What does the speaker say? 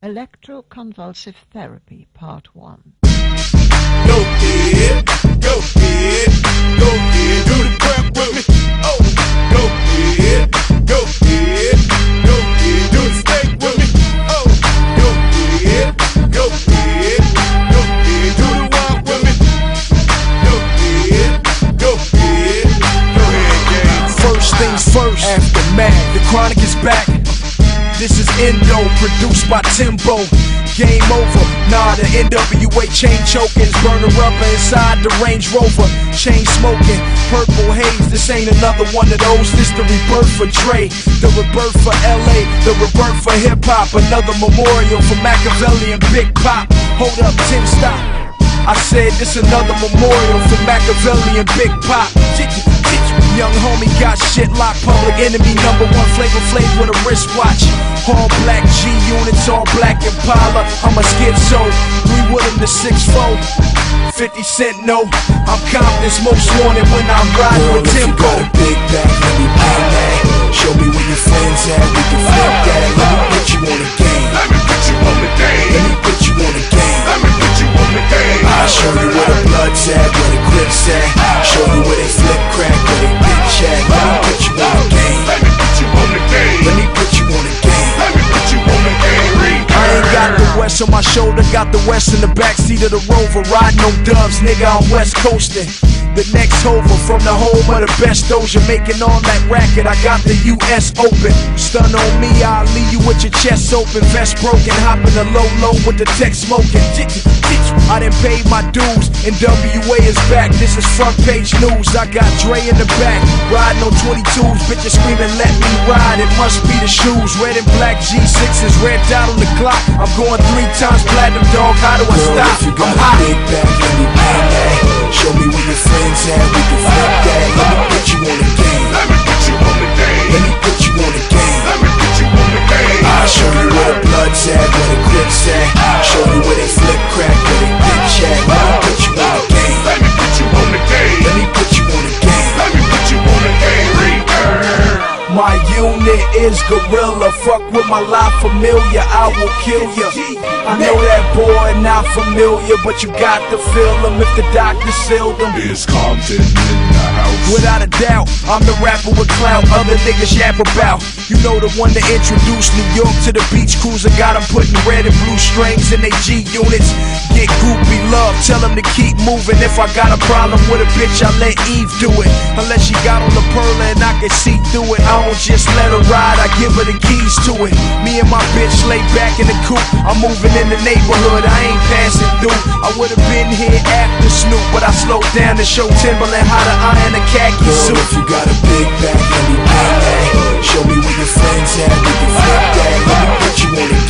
Electroconvulsive Therapy, Part 1. Go ahead, go ahead, go ahead, do the crap with me. Oh, go ahead, go ahead, go ahead, do the steak with me. Oh, go ahead, go ahead, go ahead, do the walk with me. Go ahead, go ahead, go ahead, gang. First things first, aftermath, the chronic is back. This is Endo, produced by Timbo. Game over, nah, the NWA chain choking, burner rubber inside the Range Rover. Chain smoking, purple haze, this ain't another one of those. This the rebirth for Dre, the rebirth for LA, the rebirth for hip hop. Another memorial for Machiavelli and Big Pop. Hold up, Tim, stop. I said this another memorial for Machiavelli and Big Pop. Young homie got shit locked, public enemy #1, Flavor Flav with a wristwatch. All black G units, all black Impala. I'm a schizo, 3 Woodham to 6'4". 50 Cent, no, I'm Compton's most wanted when I'm riding with Timbo. If you got a big bag, let me bang that. Show me where your friends at, we can flip that. Let me put you on the game. Let me put you on the game. Let me put you on the game. Let me put you on the game. I'll show you where the blood's at, where the grip's at. Show you where they flip crack, where they bitch at. Let me put you on the game. Let me put you on the game. Let me put you on the game. Let me put you on the game. I ain't got the West on my shoulder, got the West in the backseat of the Rover. Riding on dubs, nigga, I'm West Coastin'. The next hover from the home of the best Doja, making all that racket. I got the US Open. Stun on me, I'll leave you with your chest open. Vest broken, hopping the low with the tech smoking. I done paid my dues, and WA is back. This is front page news. I got Dre in the back, riding on 22s. Bitches screaming, let me ride. It must be the shoes. Red and black G6s, red dot on the clock. I'm going 3 times platinum, dog. How do I stop? If you got I'm hot. a big bag, let me bang that. Show me where your friends at, we can flip that. Let me put you on the game. Let me put you on the game. Let me put you on the game. Let me put you on the game. I'll show you where the blood's at, where the grip's at. Show you where they flip crack, where they bitch at. Let me put you on the game. Let me put you on the game. Let me put you on the game. Let me put you on the game. My unit is gorilla. Fuck with my life familiar, I will kill ya. I know that boy not familiar, but you got to feel him if the doctor sealed him. It's Compton in the house. Without a doubt, I'm the rapper with clout other niggas yap about. You know the one that introduced New York to the beach cruiser. Got them putting red and blue strings in they G units. Get groupie love, tell them to keep moving. If I got a problem with a bitch, I let Eve do it. Unless she got on the pearl and I can see through it. I don't just let her ride, I give her the keys to it. Me and my bitch lay back in the coupe. I'm moving in the neighborhood, I ain't passing through. I would've been here after Snoop, but I slowed down to show Timberland how to iron a khaki suit. If you got a big bag, let me bang that. Show me where your friends at, we can flip that. Let me put you on the